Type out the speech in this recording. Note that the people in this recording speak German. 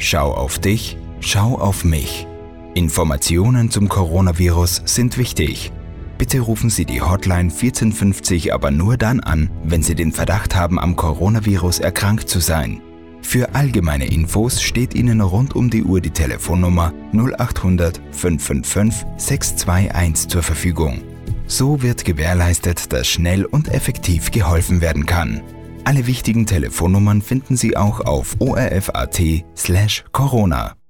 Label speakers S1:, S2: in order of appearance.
S1: Schau auf dich, schau auf mich. Informationen zum Coronavirus sind wichtig. Bitte rufen Sie die Hotline 1450 aber nur dann an, wenn Sie den Verdacht haben, am Coronavirus erkrankt zu sein. Für allgemeine Infos steht Ihnen rund um die Uhr die Telefonnummer 0800 555 621 zur Verfügung. So wird gewährleistet, dass schnell und effektiv geholfen werden kann. Alle wichtigen Telefonnummern finden Sie auch auf orf.at/corona.